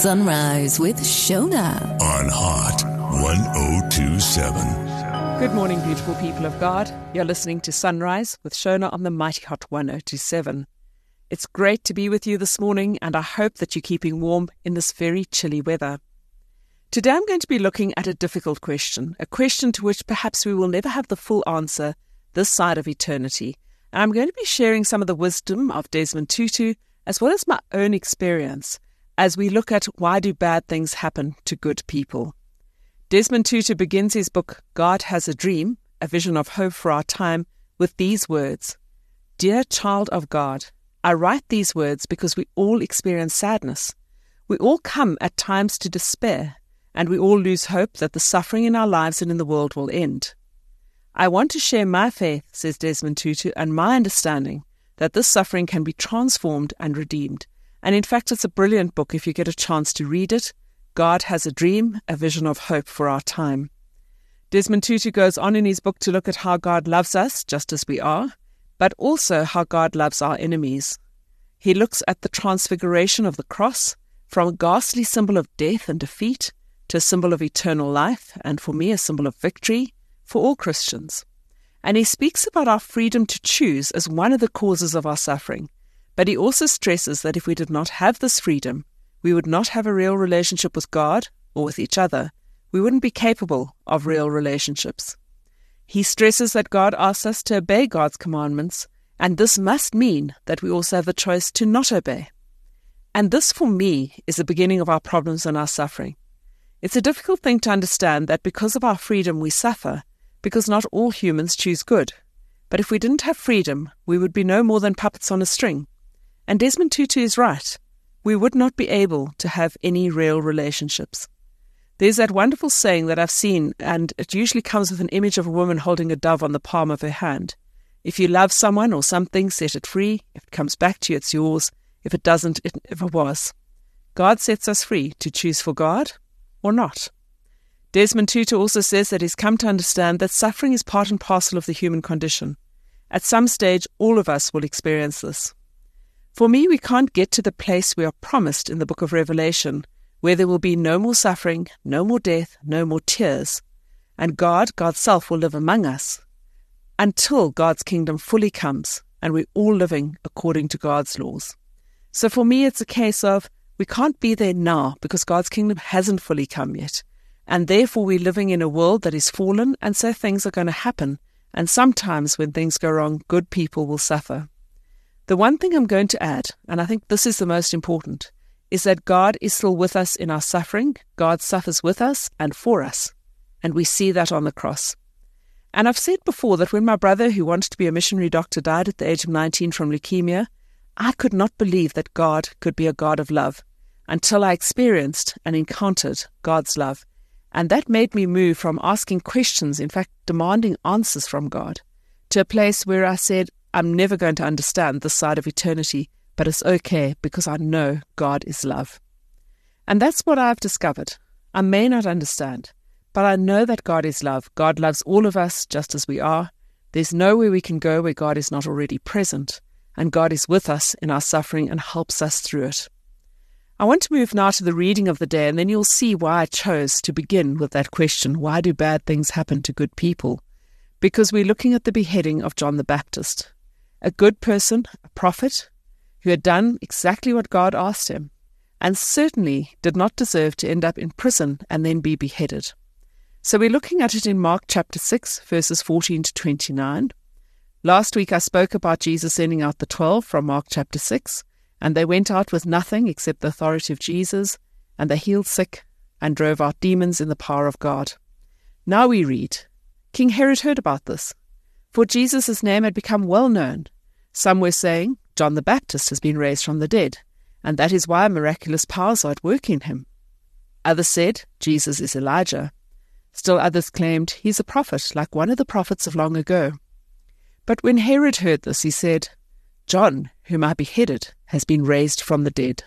Sunrise with Shona on Hot 1027. Good morning, beautiful people of God. You're listening to Sunrise with Shona on the Mighty Hot 1027. It's great to be with you this morning, and I hope that you're keeping warm in this very chilly weather. Today I'm going to be looking at a difficult question, a question to which perhaps we will never have the full answer this side of eternity. And I'm going to be sharing some of the wisdom of Desmond Tutu, as well as my own experience, as we look at why do bad things happen to good people. Desmond Tutu begins his book, God Has a Dream, a vision of hope for our time, with these words: Dear child of God, I write these words because we all experience sadness. We all come at times to despair, and we all lose hope that the suffering in our lives and in the world will end. I want to share my faith, says Desmond Tutu, and my understanding that this suffering can be transformed and redeemed. And in fact, it's a brilliant book if you get a chance to read it. God Has a Dream, a vision of hope for our time. Desmond Tutu goes on in his book to look at how God loves us just as we are, but also how God loves our enemies. He looks at the transfiguration of the cross, from a ghastly symbol of death and defeat to a symbol of eternal life, and for me a symbol of victory for all Christians. And he speaks about our freedom to choose as one of the causes of our suffering. But he also stresses that if we did not have this freedom, we would not have a real relationship with God or with each other. We wouldn't be capable of real relationships. He stresses that God asks us to obey God's commandments, and this must mean that we also have the choice to not obey. And this, for me, is the beginning of our problems and our suffering. It's a difficult thing to understand that because of our freedom we suffer, because not all humans choose good. But if we didn't have freedom, we would be no more than puppets on a string. And Desmond Tutu is right. We would not be able to have any real relationships. There's that wonderful saying that I've seen, and it usually comes with an image of a woman holding a dove on the palm of her hand. If you love someone or something, set it free. If it comes back to you, it's yours. If it doesn't, it never was. God sets us free to choose for God or not. Desmond Tutu also says that he's come to understand that suffering is part and parcel of the human condition. At some stage, all of us will experience this. For me, we can't get to the place we are promised in the book of Revelation, where there will be no more suffering, no more death, no more tears, and God's self will live among us, until God's kingdom fully comes, and we're all living according to God's laws. So for me, it's a case of we can't be there now because God's kingdom hasn't fully come yet. And therefore we're living in a world that is fallen, and so things are going to happen. And sometimes when things go wrong, good people will suffer. The one thing I'm going to add, and I think this is the most important, is that God is still with us in our suffering. God suffers with us and for us. And we see that on the cross. And I've said before that when my brother, who wanted to be a missionary doctor, died at the age of 19 from leukemia, I could not believe that God could be a God of love until I experienced and encountered God's love. And that made me move from asking questions, in fact, demanding answers from God, to a place where I said, I'm never going to understand this side of eternity, but it's okay because I know God is love. And that's what I've discovered. I may not understand, but I know that God is love. God loves all of us just as we are. There's nowhere we can go where God is not already present, and God is with us in our suffering and helps us through it. I want to move now to the reading of the day, and then you'll see why I chose to begin with that question, why do bad things happen to good people? Because we're looking at the beheading of John the Baptist, a good person, a prophet, who had done exactly what God asked him, and certainly did not deserve to end up in prison and then be beheaded. So we're looking at it in Mark chapter 6, verses 14 to 29. Last week I spoke about Jesus sending out the 12 from Mark chapter 6, and they went out with nothing except the authority of Jesus, and they healed sick and drove out demons in the power of God. Now we read, King Herod heard about this, for Jesus' name had become well known. Some were saying, John the Baptist has been raised from the dead, and that is why miraculous powers are at work in him. Others said, Jesus is Elijah. Still others claimed, he's a prophet, like one of the prophets of long ago. But when Herod heard this, he said, John, whom I beheaded, has been raised from the dead.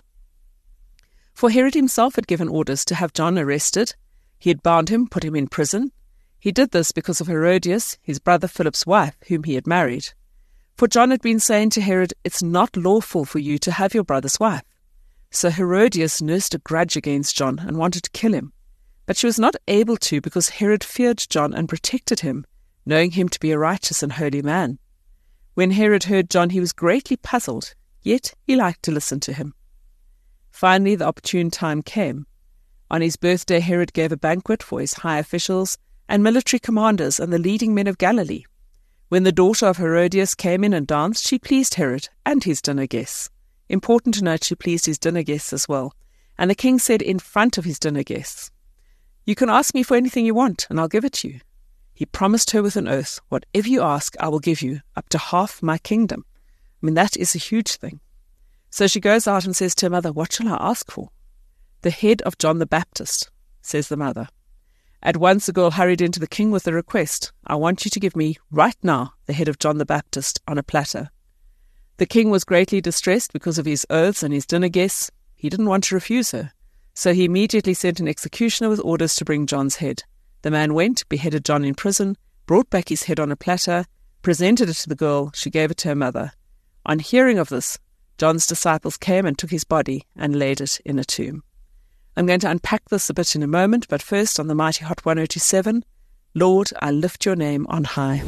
For Herod himself had given orders to have John arrested. He had bound him, put him in prison. He did this because of Herodias, his brother Philip's wife, whom he had married. For John had been saying to Herod, it's not lawful for you to have your brother's wife. So Herodias nursed a grudge against John and wanted to kill him. But she was not able to because Herod feared John and protected him, knowing him to be a righteous and holy man. When Herod heard John, he was greatly puzzled, yet he liked to listen to him. Finally, the opportune time came. On his birthday, Herod gave a banquet for his high officials and military commanders and the leading men of Galilee. When the daughter of Herodias came in and danced, she pleased Herod and his dinner guests. Important to note, she pleased his dinner guests as well. And the king said in front of his dinner guests, "You can ask me for anything you want, and I'll give it to you." He promised her with an oath, "Whatever you ask, I will give you, up to half my kingdom." I mean, that is a huge thing. So she goes out and says to her mother, "What shall I ask for?" "The head of John the Baptist," says the mother. At once the girl hurried into the king with the request, "I want you to give me, right now, the head of John the Baptist on a platter." The king was greatly distressed because of his oaths and his dinner guests. He didn't want to refuse her. So he immediately sent an executioner with orders to bring John's head. The man went, beheaded John in prison, brought back his head on a platter, presented it to the girl, she gave it to her mother. On hearing of this, John's disciples came and took his body and laid it in a tomb. I'm going to unpack this a bit in a moment, but first on the Mighty Hot 1027, Lord, I lift your name on high.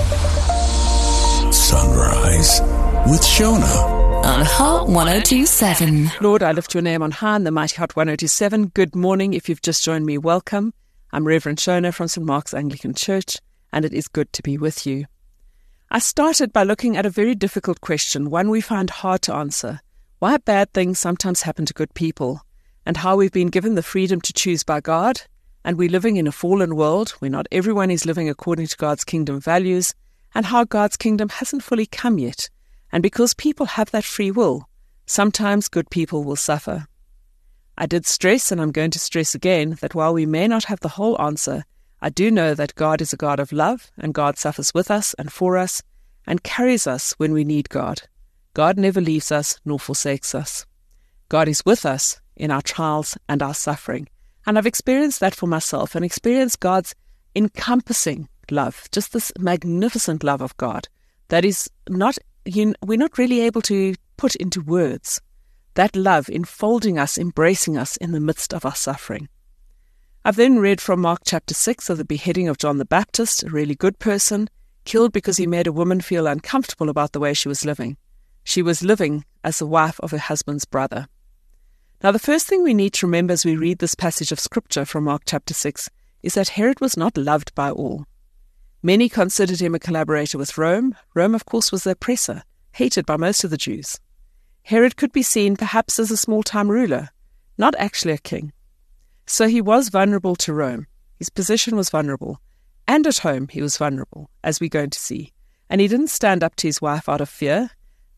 Sunrise with Shona. On Hot 1027. Lord, I lift your name on high in the Mighty Hot 1027. Good morning. If you've just joined me, welcome. I'm Reverend Shona from St. Mark's Anglican Church, and it is good to be with you. I started by looking at a very difficult question, one we find hard to answer. Why bad things sometimes happen to good people, and how we've been given the freedom to choose by God, and we're living in a fallen world where not everyone is living according to God's kingdom values, and how God's kingdom hasn't fully come yet. And because people have that free will, sometimes good people will suffer. I did stress, and I'm going to stress again, that while we may not have the whole answer, I do know that God is a God of love, and God suffers with us and for us, and carries us when we need God. God never leaves us nor forsakes us. God is with us in our trials and our suffering. And I've experienced that for myself, and experienced God's encompassing love, just this magnificent love of God that is we're not really able to put into words. That love enfolding us, embracing us in the midst of our suffering. I've then read from Mark chapter 6 of the beheading of John the Baptist, a really good person, killed because he made a woman feel uncomfortable about the way she was living. She was living as the wife of her husband's brother. Now, the first thing we need to remember as we read this passage of Scripture from Mark chapter 6 is that Herod was not loved by all. Many considered him a collaborator with Rome. Rome, of course, was the oppressor, hated by most of the Jews. Herod could be seen perhaps as a small-time ruler, not actually a king. So he was vulnerable to Rome. His position was vulnerable. And at home he was vulnerable, as we're going to see. And he didn't stand up to his wife out of fear,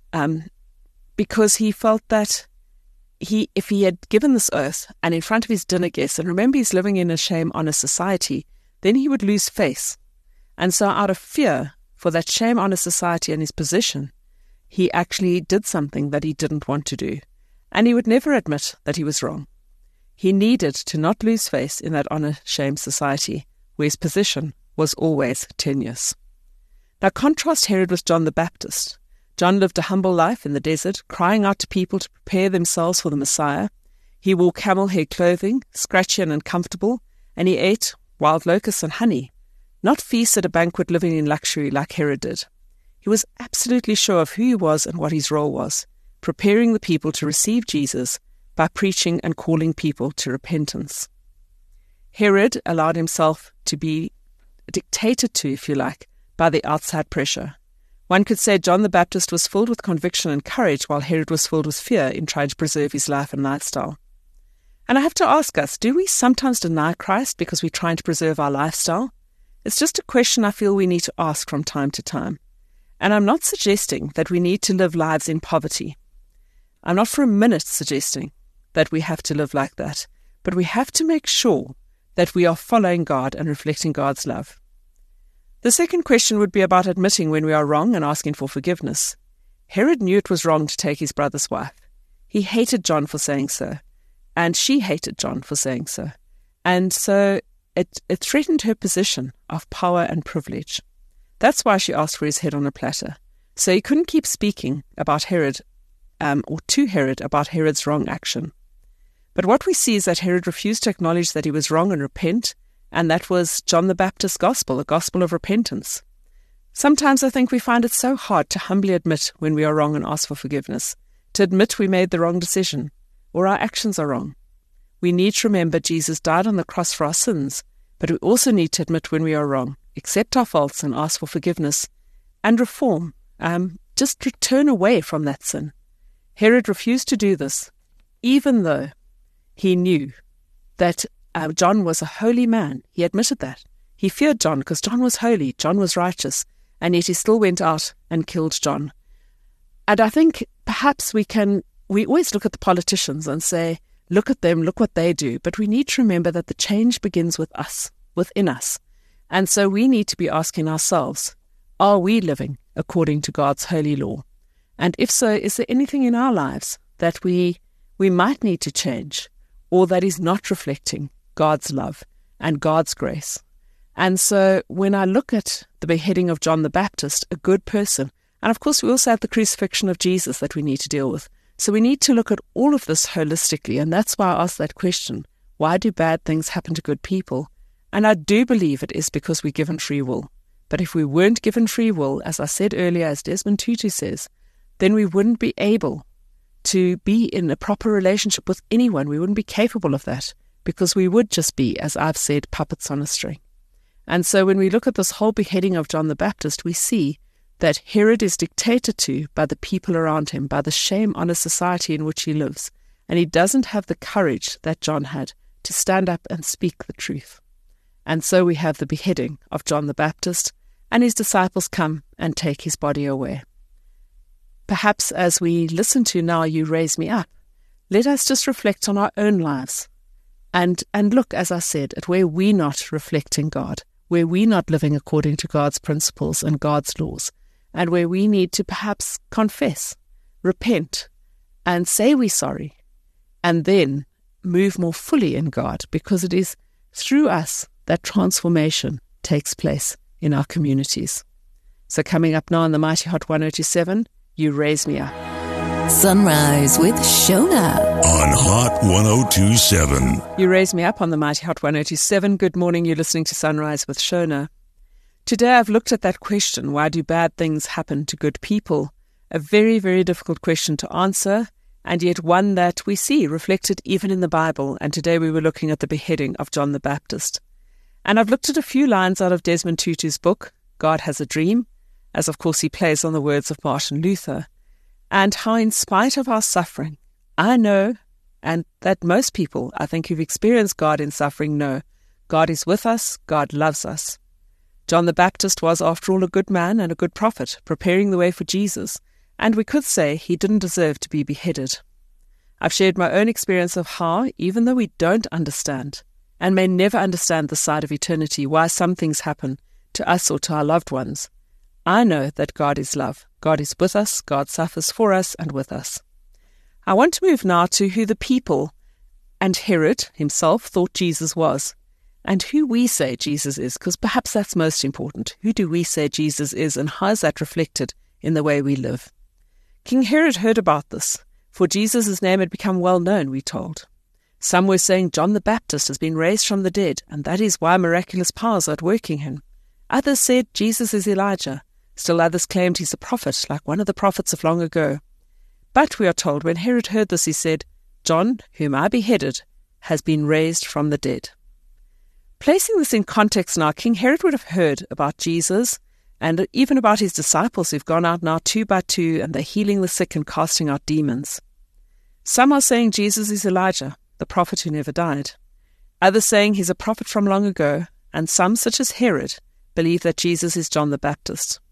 because he felt that if he had given this oath and in front of his dinner guests, and remember he's living in a shame-honest society, then he would lose face. And so out of fear for that shame-honest society and his position, he actually did something that he didn't want to do. And he would never admit that he was wrong. He needed to not lose face in that honor-shame society, where his position was always tenuous. Now contrast Herod with John the Baptist. John lived a humble life in the desert, crying out to people to prepare themselves for the Messiah. He wore camel-hair clothing, scratchy and uncomfortable, and he ate wild locusts and honey, not feast at a banquet living in luxury like Herod did. He was absolutely sure of who he was and what his role was, preparing the people to receive Jesus by preaching and calling people to repentance. Herod allowed himself to be dictated to, if you like, by the outside pressure. One could say John the Baptist was filled with conviction and courage, while Herod was filled with fear in trying to preserve his life and lifestyle. And I have to ask us, do we sometimes deny Christ because we're trying to preserve our lifestyle? It's just a question I feel we need to ask from time to time. And I'm not suggesting that we need to live lives in poverty. I'm not for a minute suggesting that we have to live like that, but we have to make sure that we are following God and reflecting God's love. The second question would be about admitting when we are wrong and asking for forgiveness. Herod knew it was wrong to take his brother's wife. He hated John for saying so, and she hated John for saying so. And so it threatened her position of power and privilege. That's why she asked for his head on a platter. So he couldn't keep speaking about Herod or to Herod about Herod's wrong action. But what we see is that Herod refused to acknowledge that he was wrong and repent, and that was John the Baptist's gospel, a gospel of repentance. Sometimes I think we find it so hard to humbly admit when we are wrong and ask for forgiveness, to admit we made the wrong decision, or our actions are wrong. We need to remember Jesus died on the cross for our sins, but we also need to admit when we are wrong, accept our faults and ask for forgiveness, and reform, just turn away from that sin. Herod refused to do this, even though he knew that John was a holy man. He admitted that. He feared John because John was holy, John was righteous, and yet he still went out and killed John. And I think perhaps we always look at the politicians and say, look at them, look what they do. But we need to remember that the change begins with us, within us. And so we need to be asking ourselves, are we living according to God's holy law? And if so, is there anything in our lives that we might need to change, or that is not reflecting God's love and God's grace? And so when I look at the beheading of John the Baptist, a good person, and of course we also have the crucifixion of Jesus that we need to deal with. So we need to look at all of this holistically, and that's why I asked that question. Why do bad things happen to good people? And I do believe it is because we're given free will. But if we weren't given free will, as I said earlier, as Desmond Tutu says, then we wouldn't be able to be in a proper relationship with anyone. We wouldn't be capable of that, because we would just be, as I've said, puppets on a string. And so when we look at this whole beheading of John the Baptist, we see that Herod is dictated to by the people around him, by the shame on a society in which he lives. And he doesn't have the courage that John had to stand up and speak the truth. And so we have the beheading of John the Baptist, and his disciples come and take his body away. Perhaps as we listen to Now You Raise Me Up, let us just reflect on our own lives and look, as I said, at where we're not reflecting God, where we're not living according to God's principles and God's laws, and where we need to perhaps confess, repent, and say we're sorry, and then move more fully in God, because it is through us that transformation takes place in our communities. So coming up now on the Mighty Hot 102.7, You Raise Me Up. Sunrise with Shona. On Hot 102.7. You Raise Me Up on the Mighty Hot 102.7. Good morning, you're listening to Sunrise with Shona. Today I've looked at that question, why do bad things happen to good people? A very, very difficult question to answer, and yet one that we see reflected even in the Bible. And today we were looking at the beheading of John the Baptist. And I've looked at a few lines out of Desmond Tutu's book, God Has a Dream, as of course he plays on the words of Martin Luther, and how in spite of our suffering, I know, and that most people, I think, who've experienced God in suffering know, God is with us, God loves us. John the Baptist was, after all, a good man and a good prophet, preparing the way for Jesus, and we could say he didn't deserve to be beheaded. I've shared my own experience of how, even though we don't understand, and may never understand the side of eternity, why some things happen to us or to our loved ones, I know that God is love. God is with us, God suffers for us and with us. I want to move now to who the people and Herod himself thought Jesus was, and who we say Jesus is, because perhaps that's most important. Who do we say Jesus is, and how is that reflected in the way we live? King Herod heard about this, for Jesus' name had become well known, we're told. Some were saying John the Baptist has been raised from the dead, and that is why miraculous powers are at work in him. Others said Jesus is Elijah. Still others claimed he's a prophet, like one of the prophets of long ago. But we are told when Herod heard this, he said, John, whom I beheaded, has been raised from the dead. Placing this in context now, King Herod would have heard about Jesus and even about his disciples who've gone out now 2 by 2 and they're healing the sick and casting out demons. Some are saying Jesus is Elijah, the prophet who never died. Others saying he's a prophet from long ago, and some, such as Herod, believe that Jesus is John the Baptist.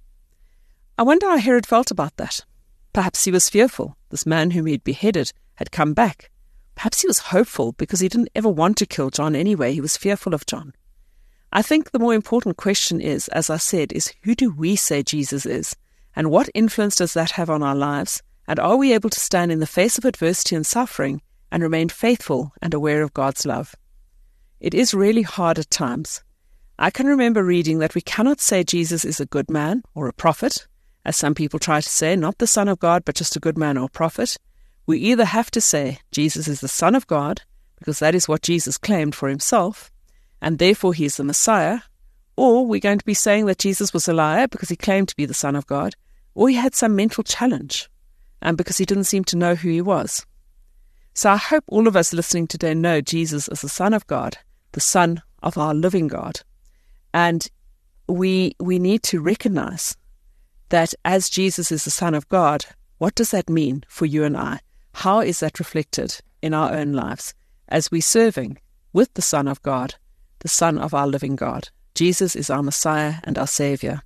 I wonder how Herod felt about that. Perhaps he was fearful. This man whom he'd beheaded had come back. Perhaps he was hopeful because he didn't ever want to kill John anyway. He was fearful of John. I think the more important question is, as I said, is who do we say Jesus is? And what influence does that have on our lives? And are we able to stand in the face of adversity and suffering and remain faithful and aware of God's love? It is really hard at times. I can remember reading that we cannot say Jesus is a good man or a prophet, as some people try to say, not the Son of God, but just a good man or prophet. We either have to say Jesus is the Son of God, because that is what Jesus claimed for himself, and therefore he is the Messiah, or we're going to be saying that Jesus was a liar because he claimed to be the Son of God, or he had some mental challenge, and because he didn't seem to know who he was. So I hope all of us listening today know Jesus as the Son of God, the Son of our living God. And we need to recognize that as Jesus is the Son of God, what does that mean for you and I? How is that reflected in our own lives as we're serving with the Son of God, the Son of our living God? Jesus is our Messiah and our Savior.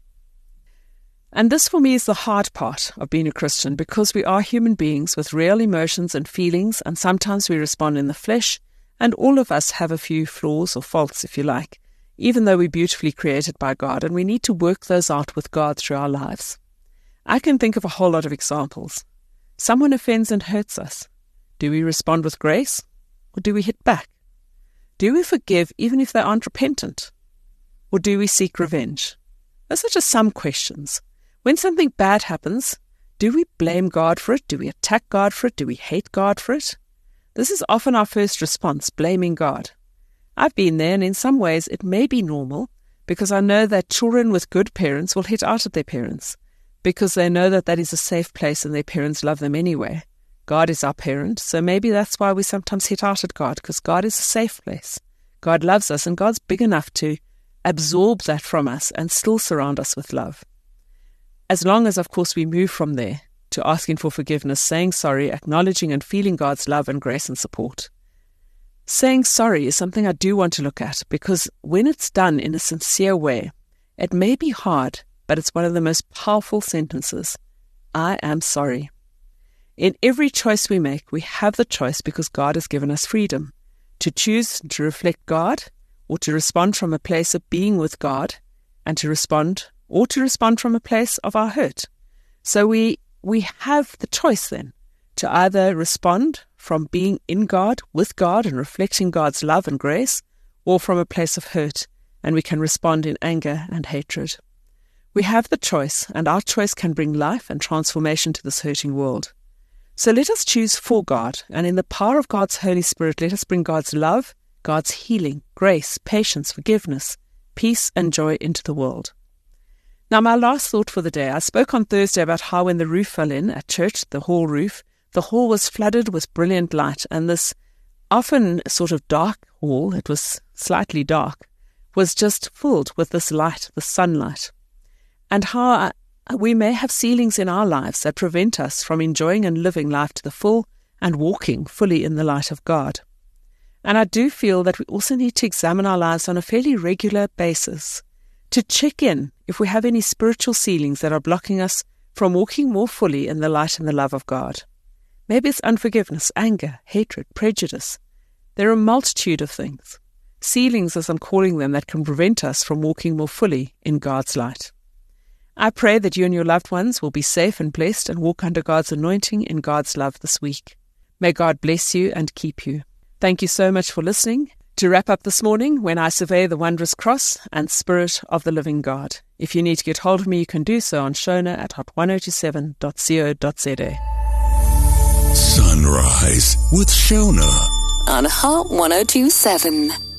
And this for me is the hard part of being a Christian, because we are human beings with real emotions and feelings, and sometimes we respond in the flesh, and all of us have a few flaws or faults, if you like, even though we're beautifully created by God, and we need to work those out with God through our lives. I can think of a whole lot of examples. Someone offends and hurts us. Do we respond with grace, or do we hit back? Do we forgive even if they aren't repentant? Or do we seek revenge? Those are just some questions. When something bad happens, do we blame God for it? Do we attack God for it? Do we hate God for it? This is often our first response, blaming God. I've been there, and in some ways it may be normal, because I know that children with good parents will hit out at their parents, because they know that that is a safe place and their parents love them anyway. God is our parent, so maybe that's why we sometimes hit out at God, because God is a safe place. God loves us, and God's big enough to absorb that from us and still surround us with love. As long as, of course, we move from there to asking for forgiveness, saying sorry, acknowledging and feeling God's love and grace and support. Saying sorry is something I do want to look at, because when it's done in a sincere way, it may be hard, but it's one of the most powerful sentences. I am sorry. In every choice we make, we have the choice because God has given us freedom to choose to reflect God, or to respond from a place of being with God, and to respond from a place of our hurt. So we have the choice then to either respond from being in God, with God, and reflecting God's love and grace, or from a place of hurt, and we can respond in anger and hatred. We have the choice, and our choice can bring life and transformation to this hurting world. So let us choose for God, and in the power of God's Holy Spirit, let us bring God's love, God's healing, grace, patience, forgiveness, peace, and joy into the world. Now, my last thought for the day, I spoke on Thursday about how when the roof fell in at church, the hall roof, the hall was flooded with brilliant light, and this often sort of dark hall, it was slightly dark, was just filled with this light, the sunlight. And how we may have ceilings in our lives that prevent us from enjoying and living life to the full and walking fully in the light of God. And I do feel that we also need to examine our lives on a fairly regular basis to check in if we have any spiritual ceilings that are blocking us from walking more fully in the light and the love of God. Maybe it's unforgiveness, anger, hatred, prejudice. There are a multitude of things, ceilings as I'm calling them, that can prevent us from walking more fully in God's light. I pray that you and your loved ones will be safe and blessed and walk under God's anointing in God's love this week. May God bless you and keep you. Thank you so much for listening. To wrap up this morning, when I survey the wondrous cross and Spirit of the living God. If you need to get hold of me, you can do so on Shona at hot1027.co.za. Sunrise with Shona On Hot 1027.